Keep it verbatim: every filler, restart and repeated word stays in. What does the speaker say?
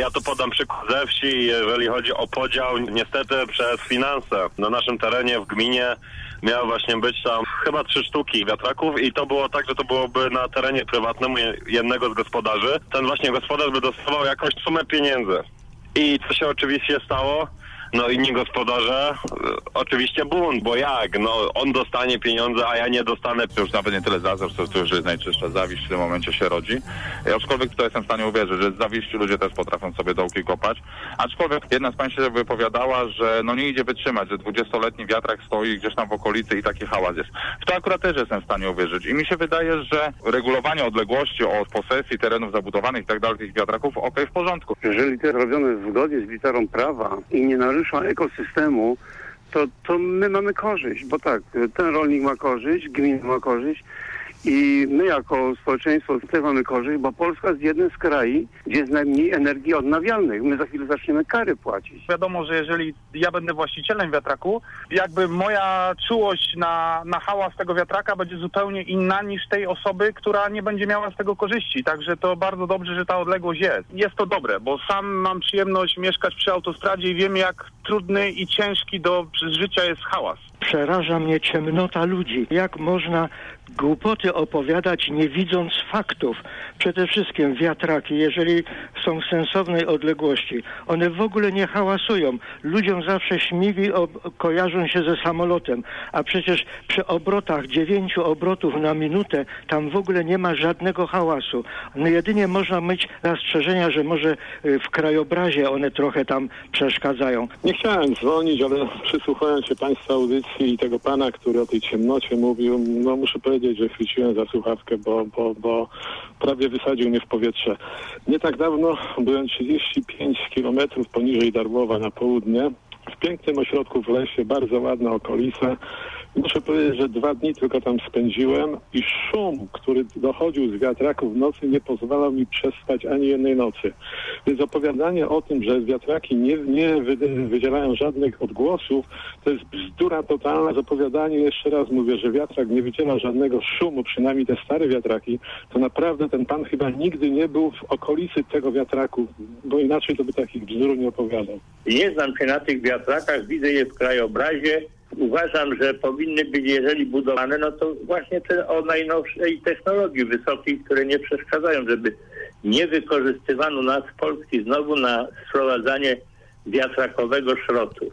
Ja tu podam przykład ze wsi, jeżeli chodzi o podział, niestety przez finanse. Na naszym terenie w gminie miały właśnie być tam chyba trzy sztuki wiatraków i to było tak, że to byłoby na terenie prywatnym jednego z gospodarzy. Ten właśnie gospodarz by dostawał jakąś sumę pieniędzy. I co się oczywiście stało? No inni gospodarze, oczywiście bunt, bo jak? No on dostanie pieniądze, a ja nie dostanę. To już nawet nie tyle zazdrość, to już jest najczystsza zawiść w tym momencie się rodzi. Ja aczkolwiek to jestem w stanie uwierzyć, że z zawiści ludzie też potrafią sobie dołki kopać. Aczkolwiek jedna z pań się wypowiadała, że no nie idzie wytrzymać, że dwudziestoletni wiatrak stoi gdzieś tam w okolicy i taki hałas jest. W to akurat też jestem w stanie uwierzyć. I mi się wydaje, że regulowanie odległości od posesji terenów zabudowanych i tak dalej tych wiatraków, okej, okay, w porządku. Jeżeli to jest robione zgodnie z literą prawa i nie narusza ekosystemu, to, to my mamy korzyść, bo tak, ten rolnik ma korzyść, gmina ma korzyść i my jako społeczeństwo też mamy korzyść, bo Polska jest jednym z krajów, gdzie jest najmniej energii odnawialnych. My za chwilę zaczniemy kary płacić. Wiadomo, że jeżeli ja będę właścicielem wiatraku, jakby moja czułość na, na hałas tego wiatraka będzie zupełnie inna niż tej osoby, która nie będzie miała z tego korzyści. Także to bardzo dobrze, że ta odległość jest. Jest to dobre, bo sam mam przyjemność mieszkać przy autostradzie i wiem, jak trudny i ciężki do życia jest hałas. Przeraża mnie ciemnota ludzi. Jak można głupoty opowiadać, nie widząc faktów? Przede wszystkim wiatraki, jeżeli są w sensownej odległości, one w ogóle nie hałasują. Ludziom zawsze śmigi o, kojarzą się ze samolotem, a przecież przy obrotach, dziewięciu obrotów na minutę, tam w ogóle nie ma żadnego hałasu. No jedynie można mieć zastrzeżenia, że może w krajobrazie one trochę tam przeszkadzają. Nie chciałem dzwonić, ale przysłuchując się Państwa audycji i tego pana, który o tej ciemnocie mówił, no muszę powiedzieć, że chwyciłem za słuchawkę, bo, bo, bo prawie wysadził mnie w powietrze. Nie tak dawno byłem trzydzieści pięć kilometrów poniżej Darłowa na południe, w pięknym ośrodku w lesie, bardzo ładna okolica. Muszę powiedzieć, że dwa dni tylko tam spędziłem i szum, który dochodził z wiatraków w nocy, nie pozwalał mi przespać ani jednej nocy. Więc opowiadanie o tym, że wiatraki nie, nie wydzielają żadnych odgłosów, to jest bzdura totalna. Opowiadanie, jeszcze raz mówię, że wiatrak nie wydziela żadnego szumu, przynajmniej te stare wiatraki, to naprawdę ten pan chyba nigdy nie był w okolicy tego wiatraku, bo inaczej to by takich bzdur nie opowiadał. Nie znam się na tych wiatrakach, widzę je w krajobrazie. Uważam, że powinny być, jeżeli budowane, no to właśnie te o najnowszej technologii wysokiej, które nie przeszkadzają, żeby nie wykorzystywano nas Polski znowu na sprowadzanie wiatrakowego szrotu.